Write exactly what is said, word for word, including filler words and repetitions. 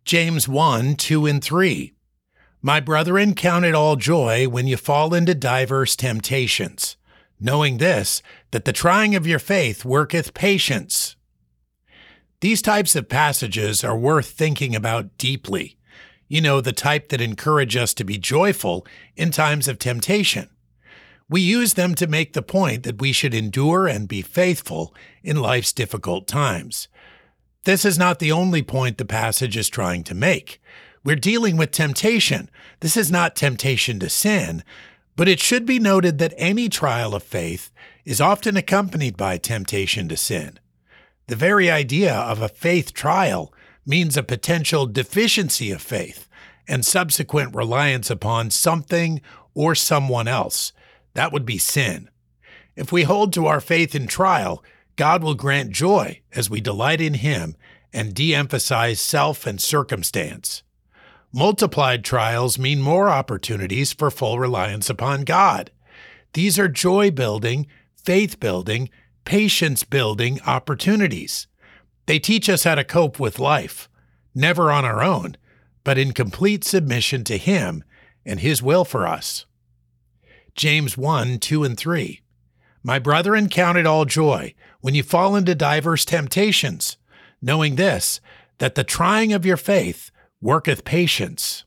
James one, two, and three. My brethren, count it all joy when you fall into diverse temptations, knowing this, that the trying of your faith worketh patience. These types of passages are worth thinking about deeply. You know, the type that encourage us to be joyful in times of temptation. We use them to make the point that we should endure and be faithful in life's difficult times. This is not the only point the passage is trying to make. We're dealing with temptation. This is not temptation to sin, but it should be noted that any trial of faith is often accompanied by temptation to sin. The very idea of a faith trial means a potential deficiency of faith and subsequent reliance upon something or someone else. That would be sin. If we hold to our faith in trial, God will grant joy as we delight in Him and de-emphasize self and circumstance. Multiplied trials mean more opportunities for full reliance upon God. These are joy-building, faith-building, patience-building opportunities. They teach us how to cope with life, never on our own, but in complete submission to Him and His will for us. James one, two, and three. My brethren, count it all joy when you fall into diverse temptations, knowing this, that the trying of your faith worketh patience.